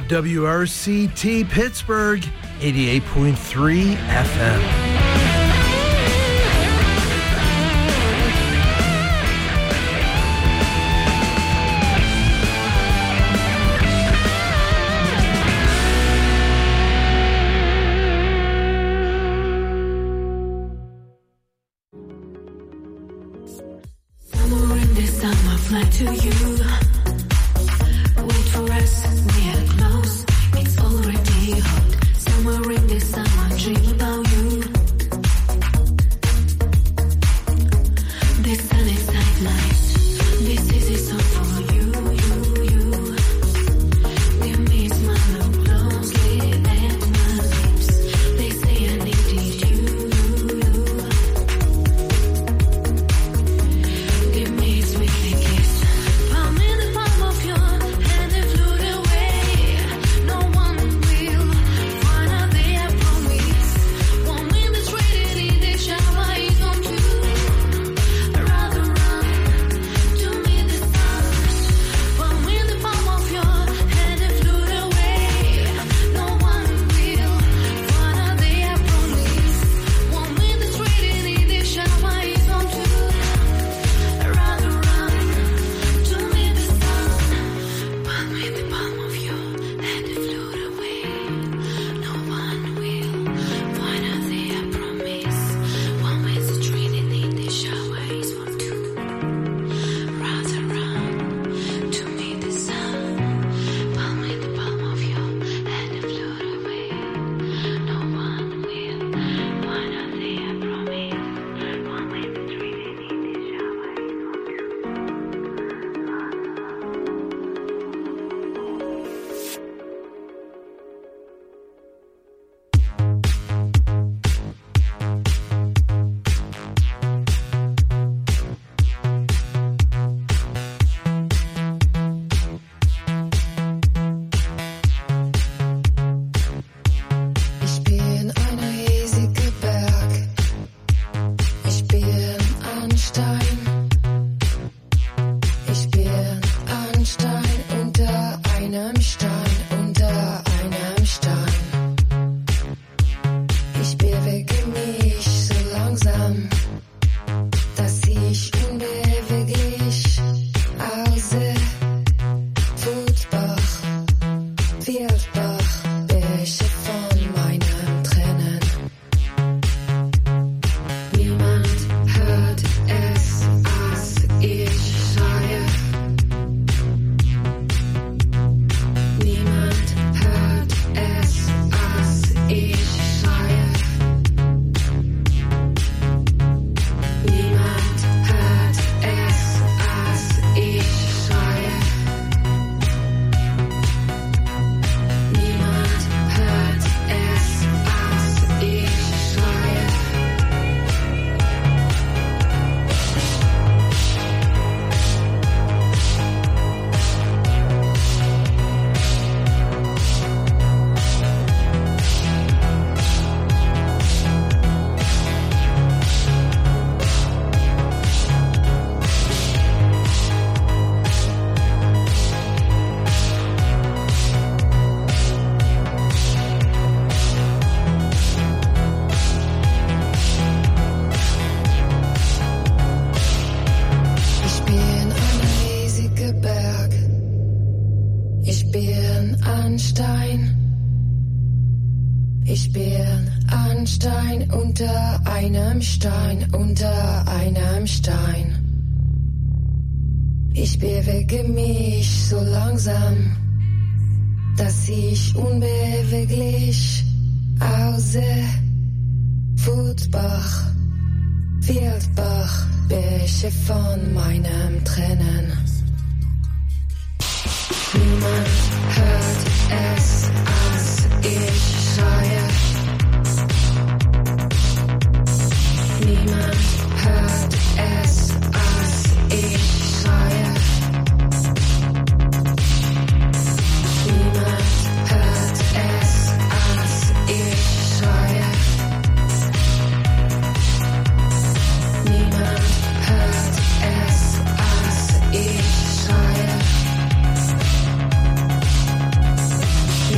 WRCT Pittsburgh, 88.3 FM. Fly to you, wait for us, we're close, it's already hot, somewhere in the summer, dream about you, the sun is light, this is a song for you, you miss my love closely at my lips, they say I needed you, give me sweet kiss. Ich bin ein Stein unter einem Stein, unter einem Stein. Ich bewege mich so langsam, dass ich unbeweglich aussehe. Fußbach, Wildbach, Bäche von meinem Tränen. Niemand hört es, als ich schreie. Niemand hört es, als ich schreie. Niemand hört es, als ich schreie. Niemand hört es, als ich schreie.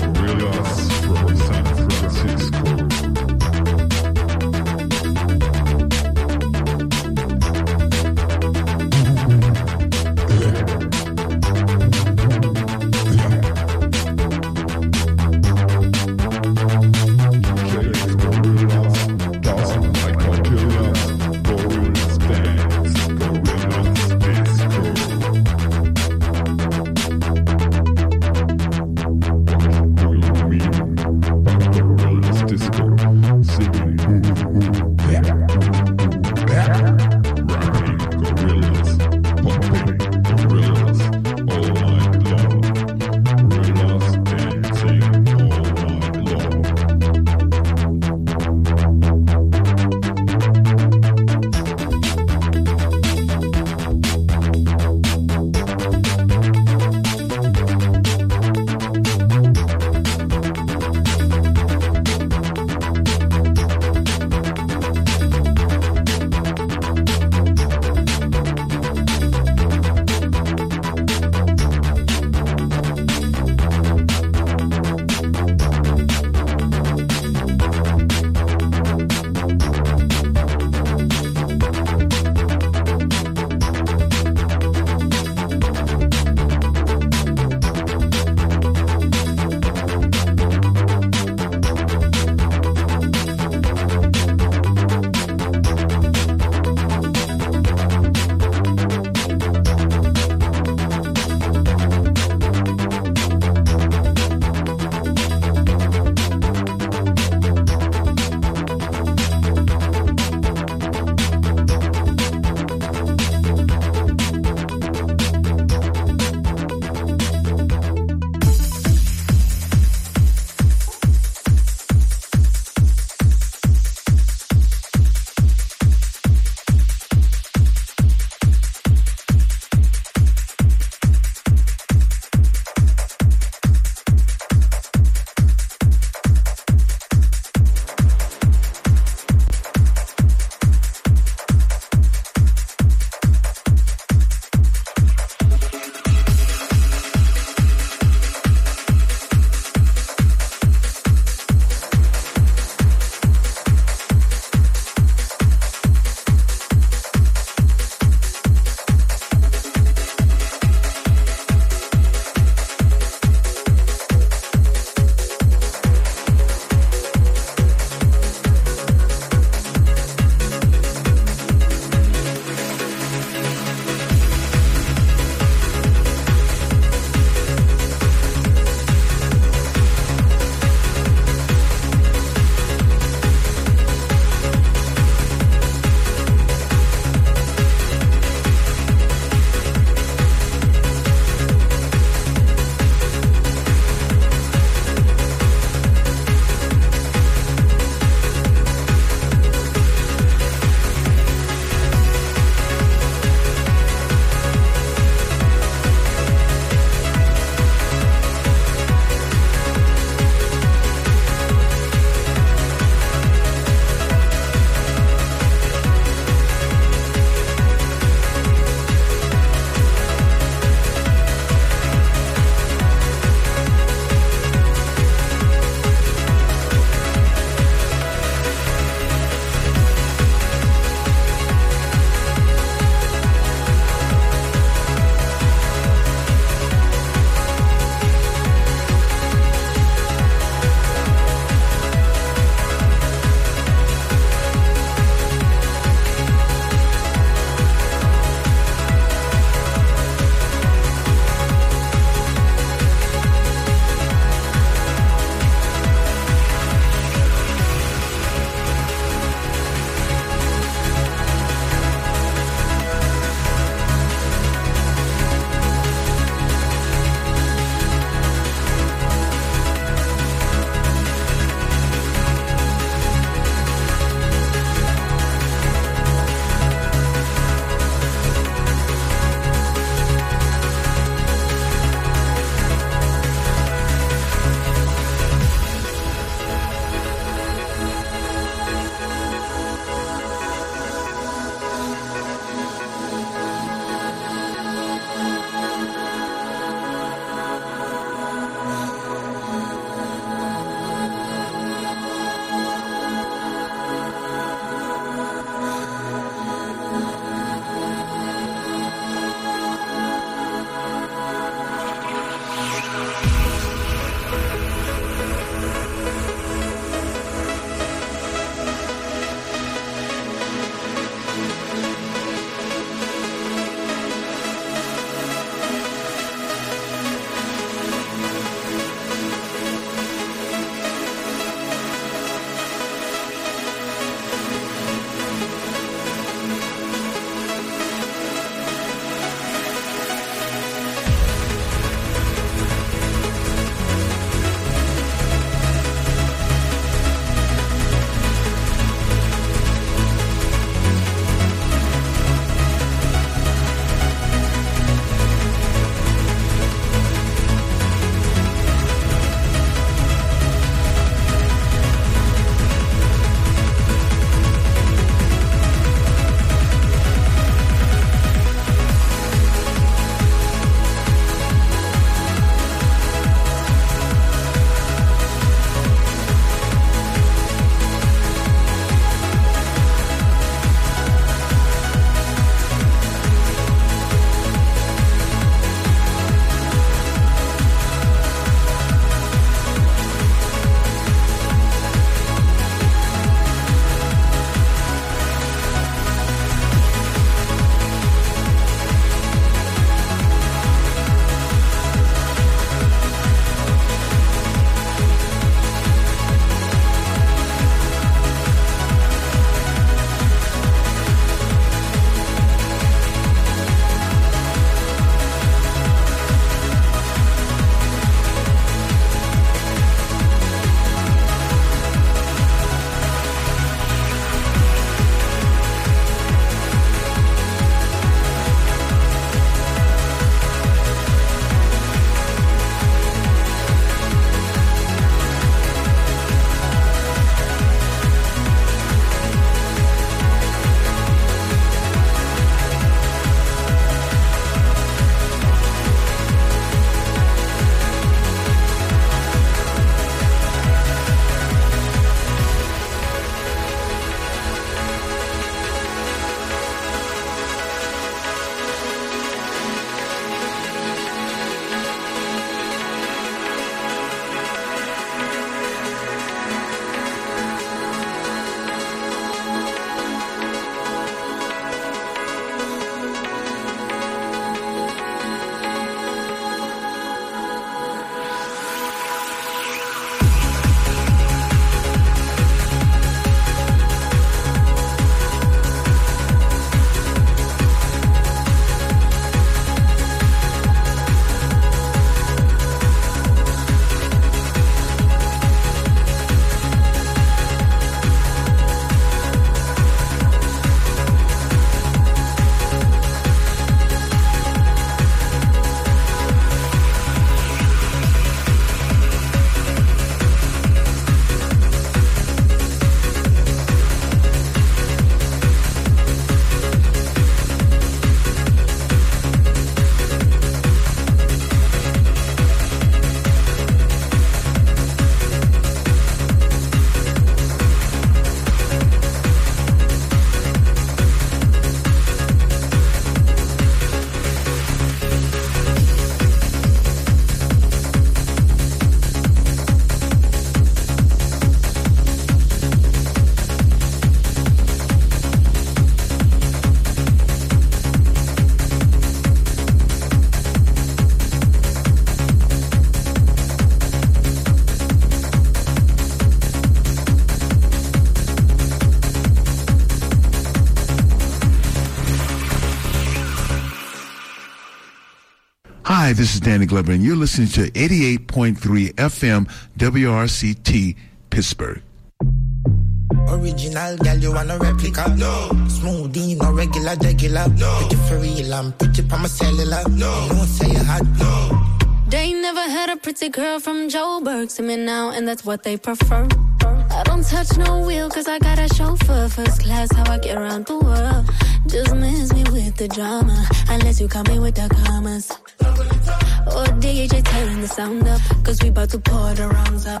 Hi, this is Danny Glover, and you're listening to 88.3 FM WRCT Pittsburgh. Original girl, you want a replica? No. Smoothie, no regular. No. Pretty for real, I'm pretty pa my cellular. No. You don't say you hot. No. They never had a pretty girl from Joburg. See me now, and that's what they prefer. I don't touch no wheel, cause I got a chauffeur. First class, how I get around the world. Just miss me with the drama, unless you come in with the commas. Or DJ turn the sound up, cause we about to pour the rounds up.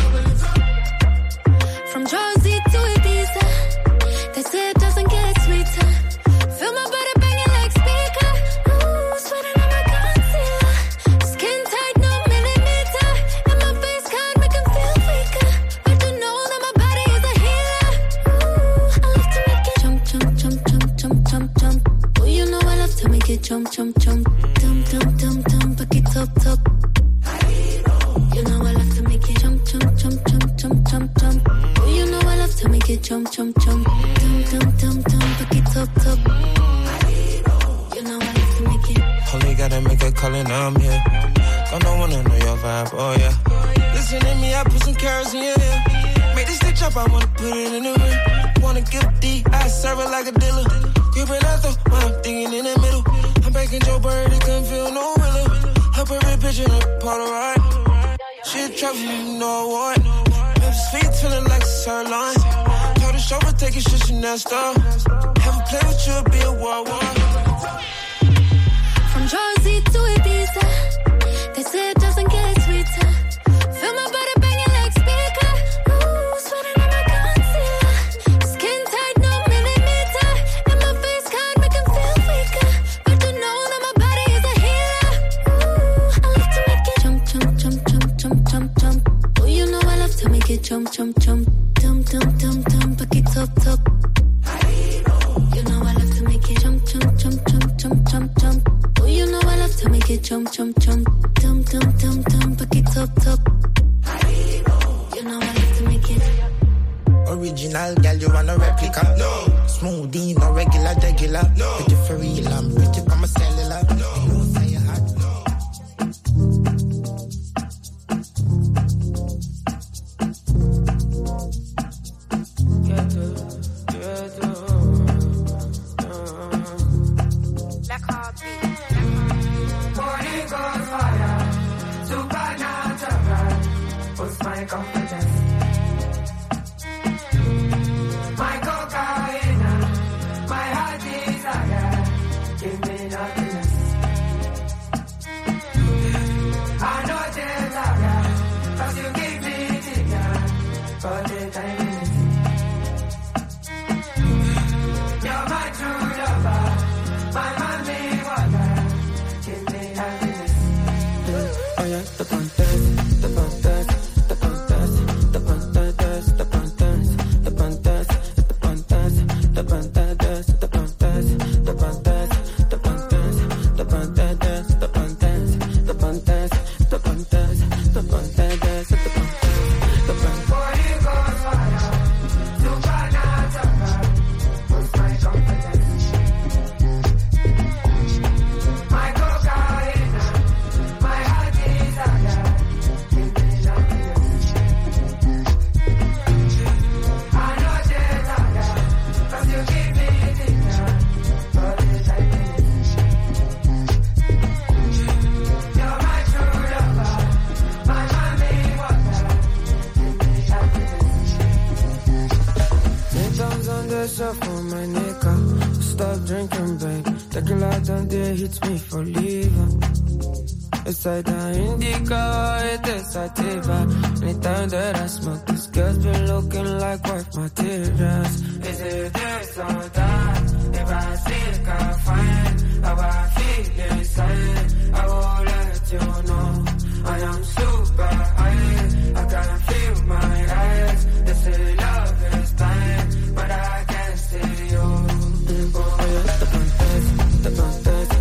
From Jersey to Ibiza, they say it doesn't get sweeter. Feel my body banging like speaker. Ooh, sweating on my concealer. Skin tight, no millimeter. And my face can't make him feel weaker. But you know that my body is a healer. Ooh, I love to make it jump, jump, jump, jump, jump, jump, jump. Oh, you know I love to make it jump, jump, jump. Dum, dum, dum, dum, back it up, top. You know I love to make it jump, jump, jump, jump, jump, jump, jump. You know I love to make it jump, jump, jump. Dum, dum, dum, dum, back it up, top. You know I love to make it. Only gotta make a call and I'm here. Don't no wanna know your vibe, oh yeah. Listen to me, I put some carrots in your ear. Make this stitch up, I wanna put it in the ring. Wanna give D, I serve it like a dealer. You been out though, while I'm thinking in the middle. I'm back in Joe Bird, it couldn't feel no realer. Her perfect picture, the Polaroid. She a trophy, you know what? Sweet feeling like a sirloin. Told the chauffeur take your shit, she next up. Have a play with you, be a war. From Jersey to Ibiza, they say it doesn't get sweeter. Feel my body banging like speaker. Ooh, sweating on my concealer. Skin tight, no millimeter. And my face can't make him feel weaker. But you know that my body is a healer. Ooh, I love to make it jump, jump, jump, jump, jump, jump, jump. Oh, you know I love to make it jump, jump, jump. Dum, dum, dum, dum, back it up, top. You know I love to make it jump, jump, jump, jump, jump, jump, jump. Oh, you know I love to make it jump, jump, jump. Dum, dum, dum, dum, back it up, top. You know I love to make it. Original girl, you want a replica? No. Smoothie, no regular. No. Pretty for real, I'm pretty pa my cellular. No. You don't say you hot. Inside the indica, it is sativa. Anytime that I smoke, this girl's been looking like wife materials. Is it this or that? If I see it, can't find how I feel inside. I will let you know I am super high. I can feel my eyes. They say love is blind, but I can't see you. Oh, yeah, the fantasy, the fantasy.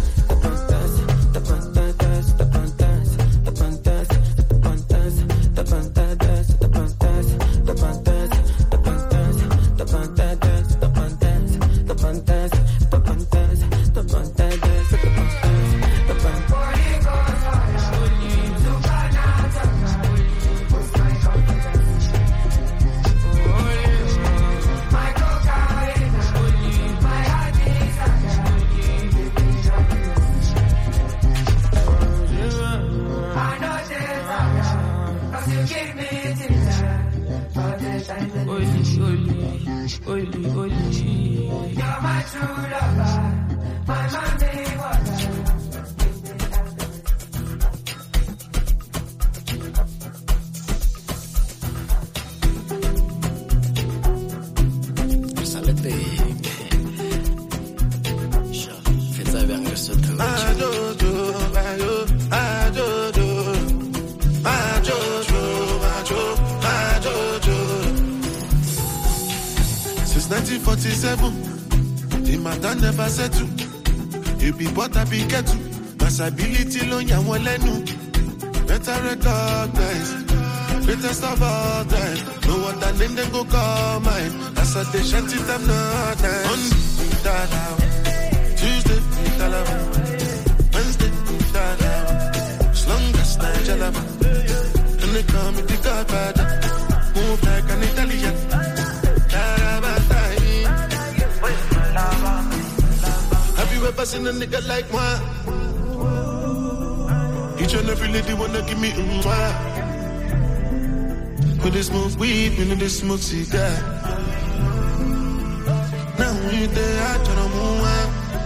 true lover, my Monday water. Since 1947, the matter never settle. You be but I be get to. Possibility long ya won't let no. Better recognize. Greatest of all time. No other name then go call mine. That's a day shanty time not nice. Monday, Dada. Tuesday, Dalava. Wednesday, Dada. As long as I Jalava. And they call me the Godfather. Move like an Italian. Have you ever seen a nigga like moi? Each and every lady wanna give me mwah. When they smoke weed, when they smoke cigar. Now we there, I try to move on.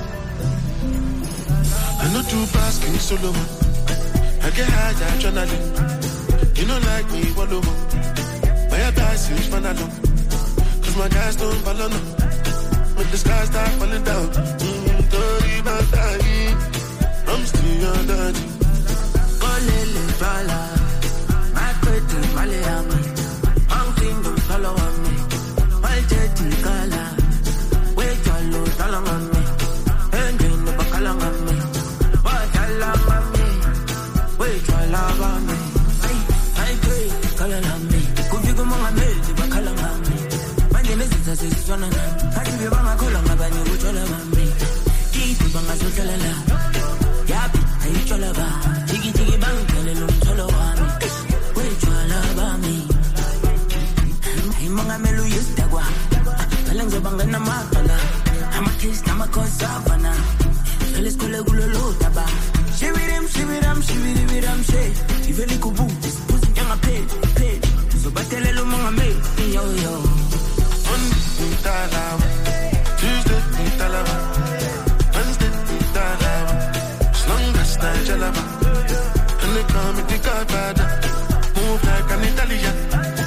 I know too fast, can you solo man? I get high, I try to live. You know like me, what over? My guys, huge man alone. Cause my guys don't follow no. When the sky start falling down, sorry about that. I'm still your daddy. Olele fala, my pretty Maliami. I'm single, follow on me. My jetty gala, wait your load, along on me. And you never call on me. What I love on me, wait your love on me. I pray, call on me. Could you go on me, but call on me. My name is Zazana. I give you my call on my body, which all of me. Keep you on my social life. Yappy, I eat your lover. Jiggy jiggy bang, tell him solo on me. Wait your love on me. I'm a melu used to go. Feelings of bang and I'm out. I'm a kiss, I'm a cause savana. Let's go to Gulotaba. Shivirim, say. If you look boom, this pussy young a paid. So, but tell him I'm a maid. Yo. Monday, Tuesday, Wednesday, as long as I Jalava. And they call me the Godfather. Move like an Italian.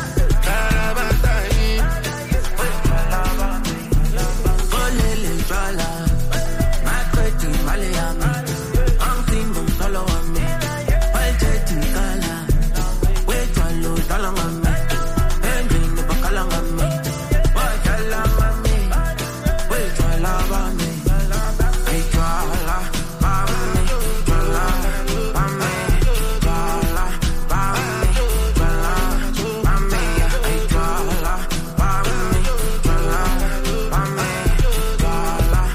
Olele fala, my pretty Maliami. I'm single, follow on me. My jetty gala, wait your load, along on me. And you never call on me. What I love on me, wait your love on me. Wait your love on me, your love on me, your love on me, your love on me. Wait your love on me, your love on me, your love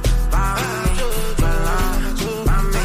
on me,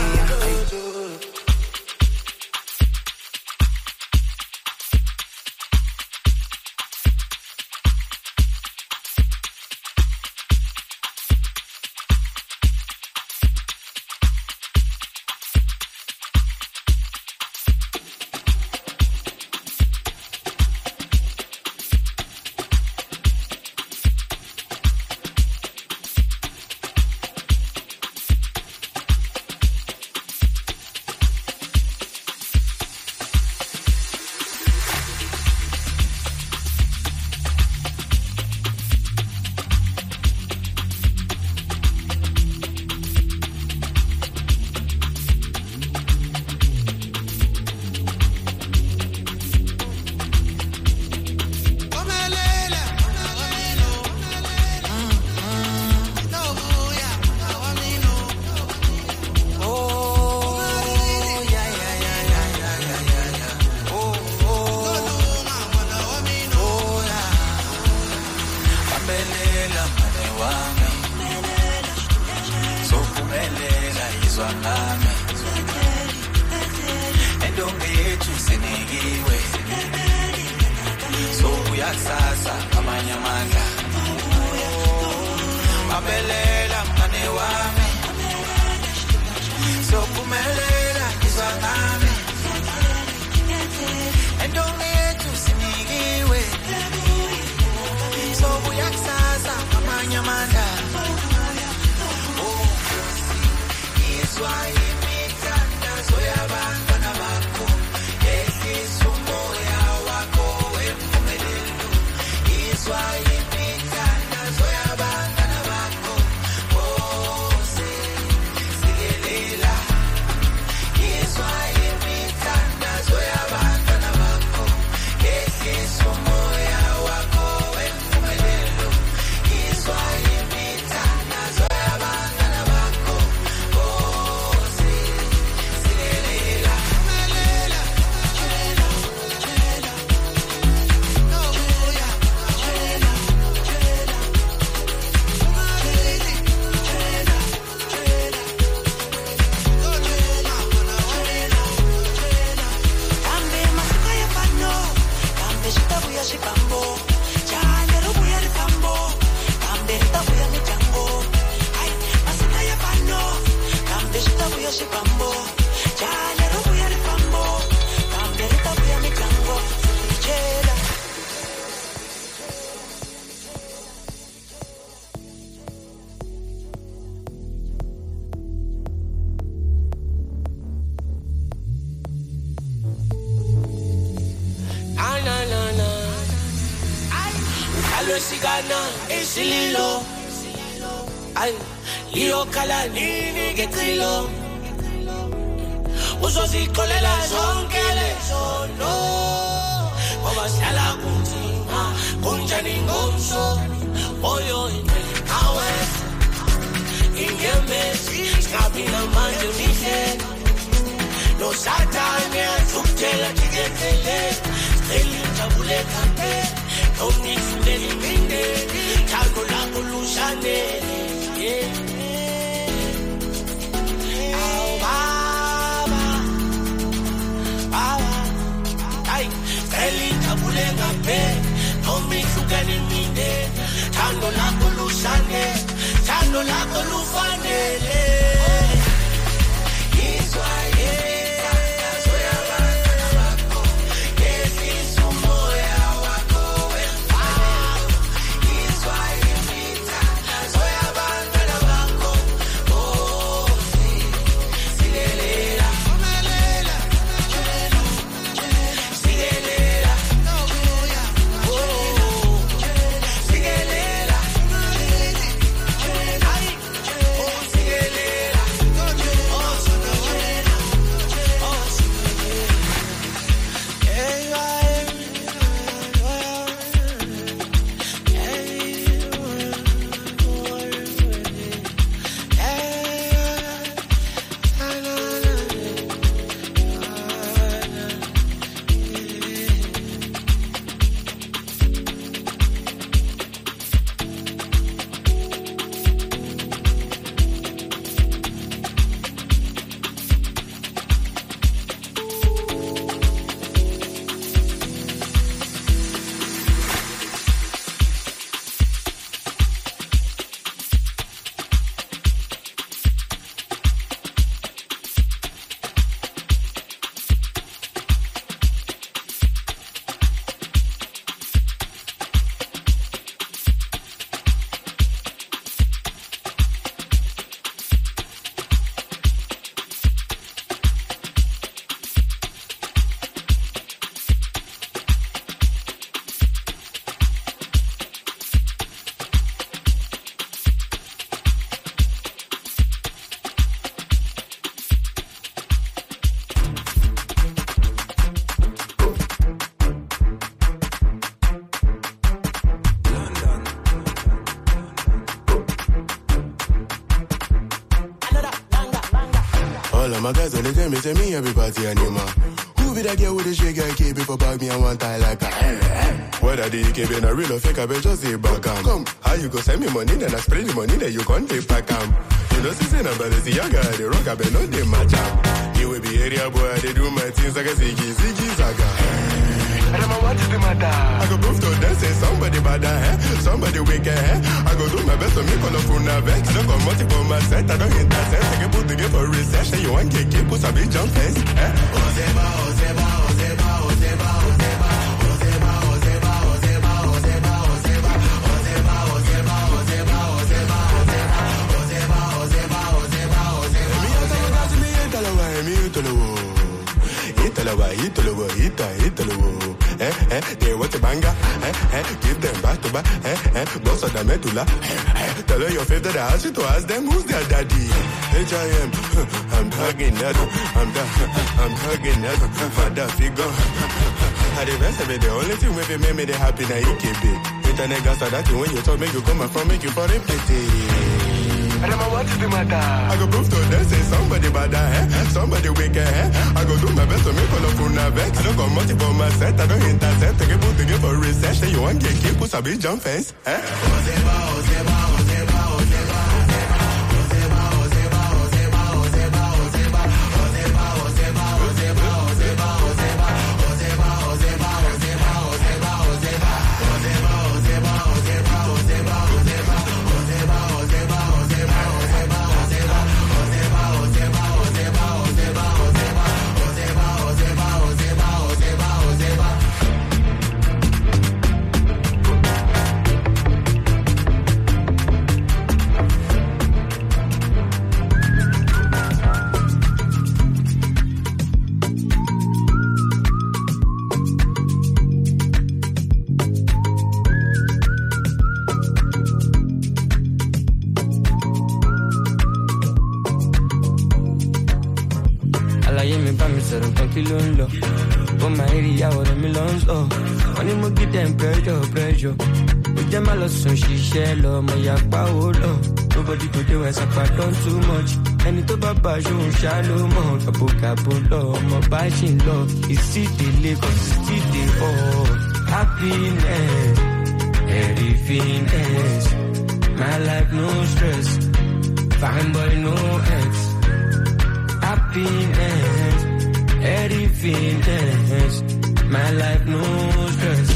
Sasa amanya manda Mabelela mane wami So kumelela izwangami Endongi yetu sinigiwe So buyaksasa amanya manda Shigana, Ishililo, ay, Leo Kalanini, Getilo, Usosi Kolela, Sonkele, Sono, Omasala Kuntina, Kunjaningomso, Oyo, Awes, Ingemes, Scabina Manjunice, no Satania, Tuktela, Tigetele, Steli Tabule Campe. Only today, Minde, Tago la Olushane, ay, Feli Tabulenga Pe, Only Sugani Minde, Tago la Olushane, Tago la Olufane, My guys on the tell me everybody animal. Who be that girl with the shake and keep it for bag me and one tie like that? Whether the keep in a real or fake, I bet just say back come. How you go send me money, then I spray the money, then you can't take back You know, since I'm about to see young guy, the rock, I bet no they match up. You will be area boy, they do my things like a ziggy zaga. Rama, what is the matter? I go prove to them, say somebody bad, somebody wicked, I go do my best to make all of you vex. I don't come multiple my set, I don't intercept. I can put together for recession, you want cake, put a big jump fence. Ozeba, Ozeba, Ozeba, Ozeba, Ozeba, Ozeba, Ozeba, Ozeba, Ozeba, Ozeba, Ozeba, Ozeba, Ozeba, Ozeba, Ozeba, Ozeba, Ozeba, Ozeba, Ozeba, Ozeba. banga. Give them back to back. Boss of the medulla. Tell her your favorite ask you to ask them who's their daddy. H.I.M. I'm hugging that. I'm hugging that. Father figure. At the best of it, the only thing with me they happy now you keep it. Internet gas that thing when you talk make you come and from make you for a pity. And I'm what is the matter? I go prove to them say somebody bad somebody wicked I go do my best to make all of you vex. I don't come multiple my set, I don't intercept. Take a boot to give for research. Then you want get keep put a big jump fence. For my area, or the millions, money mo give them pressure. With them, I lost some share, my yakpa, nobody could do as I done too much. And it's about passion, shallow, more, kabukabulo, my passion, love. It's city, Lagos, city, happiness, everything else. My life, no stress, fine boy, no ex. Happiness. Everything else, my life no stress.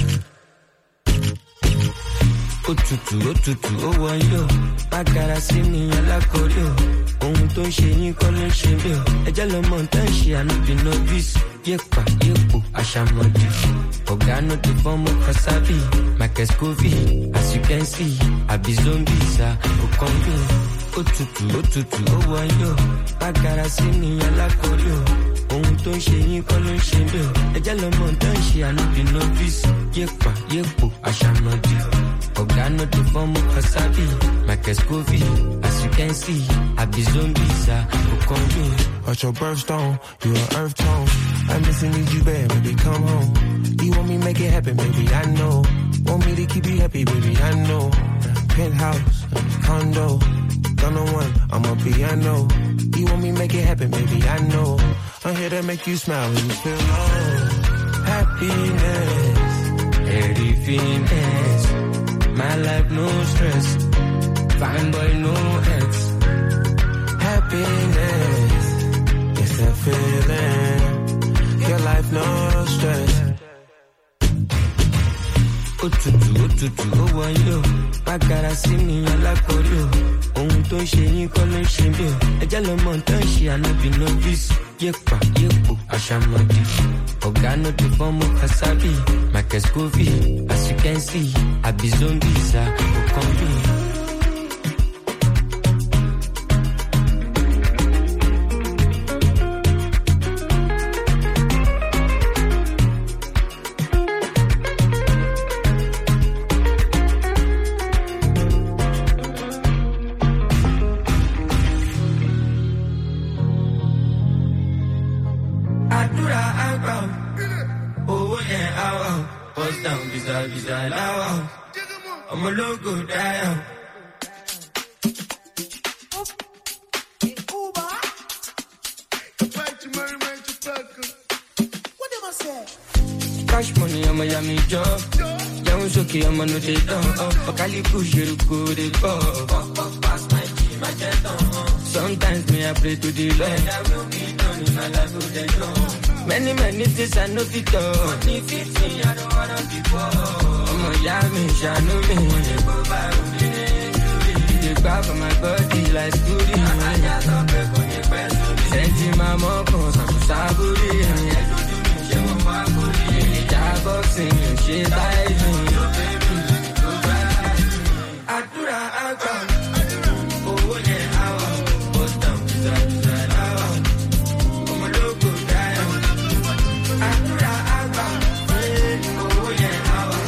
Otutu, oh one yo. Bagara see me alakorio. Ohun tó ń ṣe yín kọ́ ló ń ṣe mí o. Ẹjẹ́ lọ mọ̀ tán ṣe ànúbì novice. Yépa, àṣàmọ̀dì. Ọ̀gá no dey form of Kasabi. Michael Scovey, as you can see, I be zombies, Okonbi. Otutu, oh one yo. Bagara see me alakorio. Ohun tó ń ṣe yín kọ́ ló ń ṣe mí o. Ẹjẹ́ lọ mọ̀ tán ṣe ànúbì novice. Yépa, àṣàmọ̀dì. Ọ̀gá no dey form of Kasabi. Michael Scovey, as you can see, I be zombies, Okonbi. Watch your birthstone, you an earth tone. I miss and need you bad, baby, come home. You want me make it happen, baby, I know. Want me to keep you happy, baby, I know. Penthouse, condo, gun on one, I'm a piano. You want me make it happen, baby, I know. I'm here to make you smile when you feel low. Happiness, everything else. My life no stress, fine boy no ex. Happiness, it's that feeling. Your life no stress. Otutu, oh one yo. Bagara see me alakorio. Ohun tó ń ṣe yín kọ́ ló ń ṣe mí o. Ẹjẹ́ lọ mọ̀ tán ṣe ànúbì novice. Yépa, àṣàmọ̀dì. Ọ̀gá no dey form of Kasabi. Michael Scovey, as you can see, I be zombies, Okonbi. I'm a logo down. Cash money, I'm a yummy job. Young Soki, I'm a no day down. Okali push you to the ball. Pass my team, my jet on. Sometimes me I pray to the Lord. I will be done in my life with the Lord. Many things I know fit all. Money fits me, I don't wanna be poor. I'm a yummy, shano me. They grab on my body like Scooty. Senti my mom, I'm saburi. Boxing, she dies me. Adura, oh yeah, bust down, I'm a local guy. Adura, oh yeah,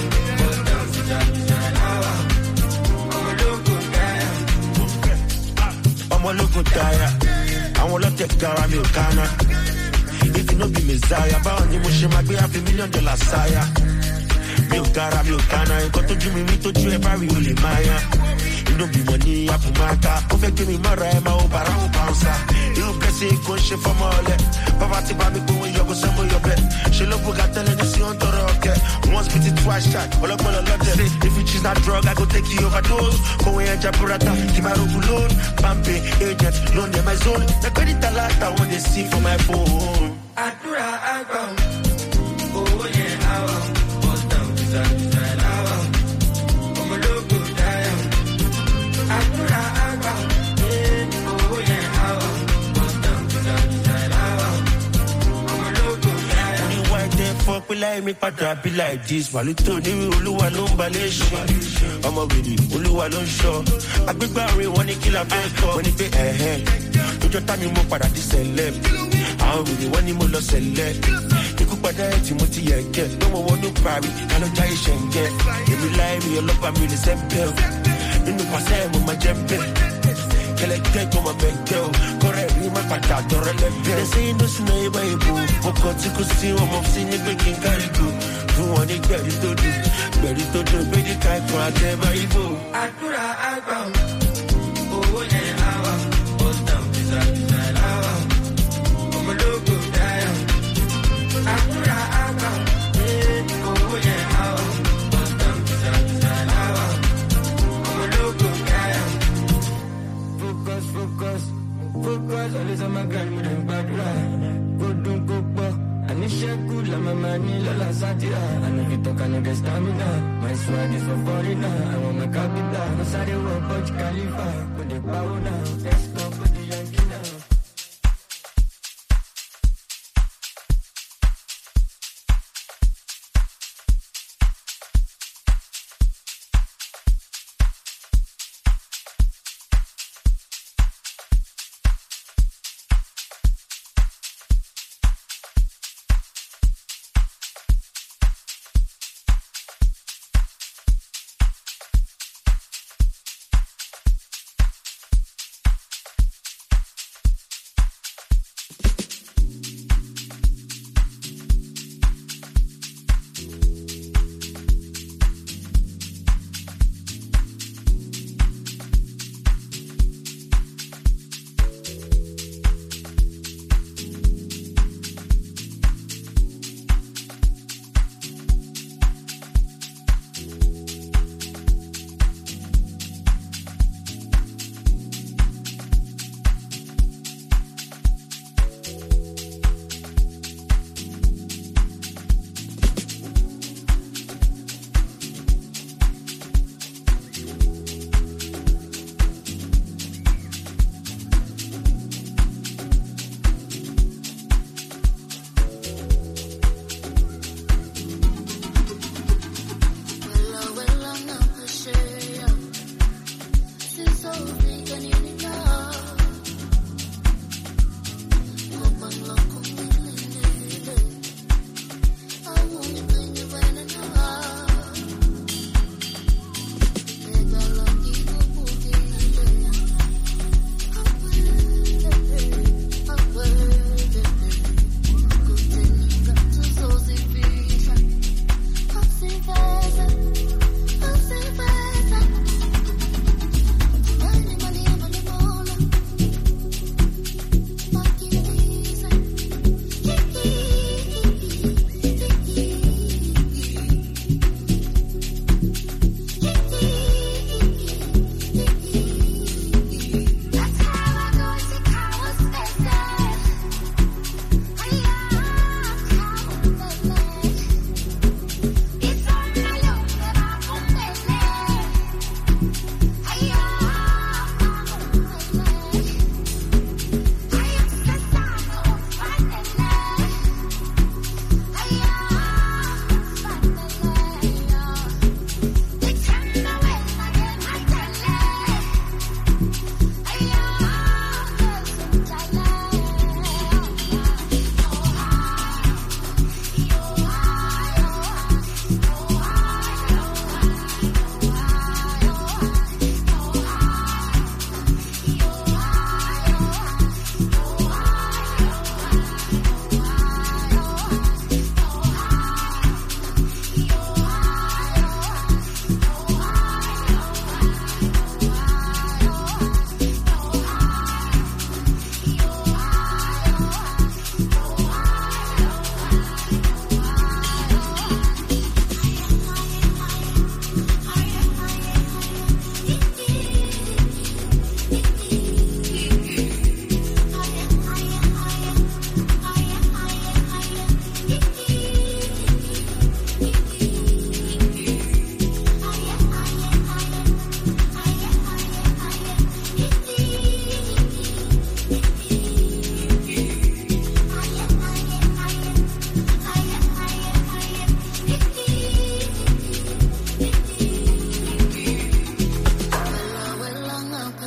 look good tire. I want to take care of me, Kana. If you no be Messiah, bound you must make me $5 million sire. Milkara, Milkana, you got to do me to do a very holy Maya. You don't be money, I put my car. Don't give me my rhyme, I'll bouncer. You bless it, go shit for more. Papa, Tibabi, when you go somewhere your bed. She look at telling you, see on the rocket. Once put it twice, shot. All up, all of them. If you choose that drug, I go take you overdose. Go away and Jaburata, Kimaru loan. Pampe, agent, loan in my zone. The credit a lot, I want to see for my phone. Akura, Akura. Oh, yeah, I want. Fuck we like me, pata be like this. Walito ni Oluwa ló ń balẹ̀ ṣe. Ọmọ gidi Oluwa ló ń ṣọ́. Agbègbè àárín wọn ní kí la fẹ́ kọ́. Wọ́n ní pé lójọ́ tá ni mo padà di sẹ̀lẹ̀. Àwọn òbí wọn ni mo lọ sẹ̀lẹ̀. Ikú padà ẹ̀ tí mo ti yẹ kẹ́. Pé mo wọnú parí, ká ló jáyé ṣẹ̀ǹgẹ̀. Èmi láì mi ọlọ́pàá mi lè sẹ́ńpẹ́ o. Nínú pàṣẹ mo máa jẹ́ bẹ́ẹ̀. Kẹlẹ́kẹ́ tó máa bẹ̀ jẹ́ o. Kọ́rẹ́ rí má padà tọrọ lẹ́bẹ̀ẹ́. Ẹ sẹ́yìn ló sùn náà yẹ báyìí bò. Mo kàn tí kò sí ọmọ sí ní pé kí n kárí go. Fún wọn ní gbẹ̀rí tó dùn, méjì ká ẹ̀kọ́ àtẹ báyìí bò. Àdúrà àgbà owó yẹn àwà. Ó tàn bìtà láwà. Ọmọlógo dáyà. Àdúrà àgbà owó yẹn àwà. Ó tàn bìtà láwà. Ọmọlógo dáyà. Focus, always on my grind, mo dem gbàdúrà. Kó dùn kó pọ̀, àníṣẹ́kù la mama ní lọ́la sátìrà. I no fit talk, I no get stamina. My swag is for foreigner, I want my capital. No sáré wọ Burj Khalifa, kò dé pawó náà. Let's go for the Yankee now.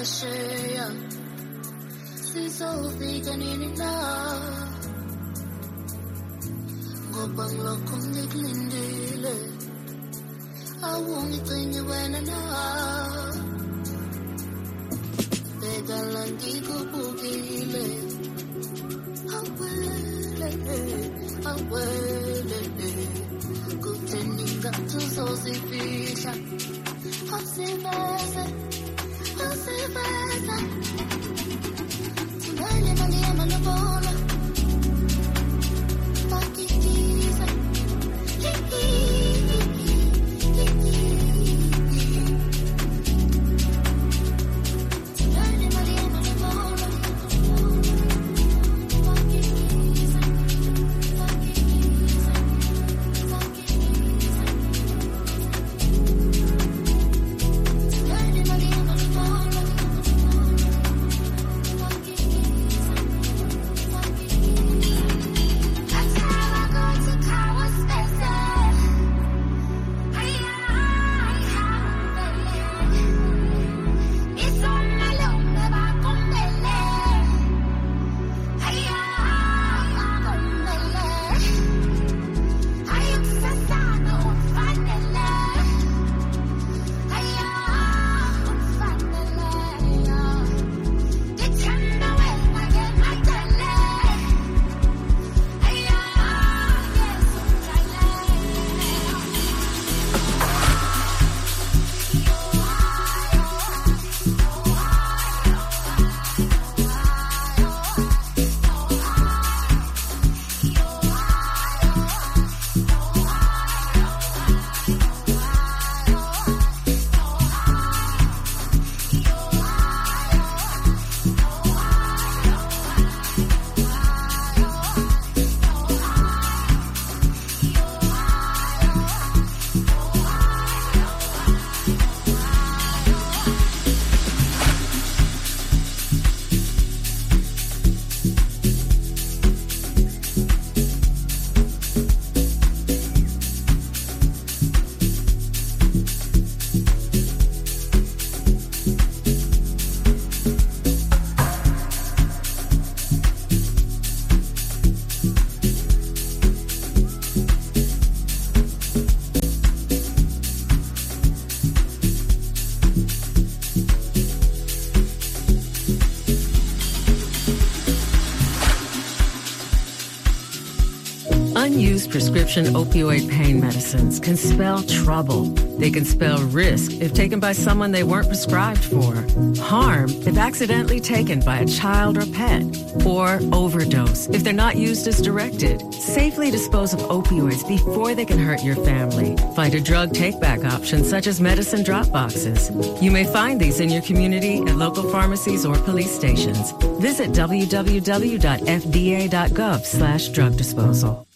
phesheya sizofika nini na ngoba ngilokhu ngikulindile awungigcine wena na bekala ngikubukile awele kutheni ngathi uzozifihla awusiveze thumele imali yamalobolo bakikiza Unused prescription opioid pain medicines can spell trouble. They can spell risk if taken by someone they weren't prescribed for, harm if accidentally taken by a child or pet, or overdose if they're not used as directed. Safely dispose of opioids before they can hurt your family. Find a drug take-back option such as medicine drop boxes. You may find these in your community at local pharmacies or police stations. Visit www.fda.gov/drug disposal.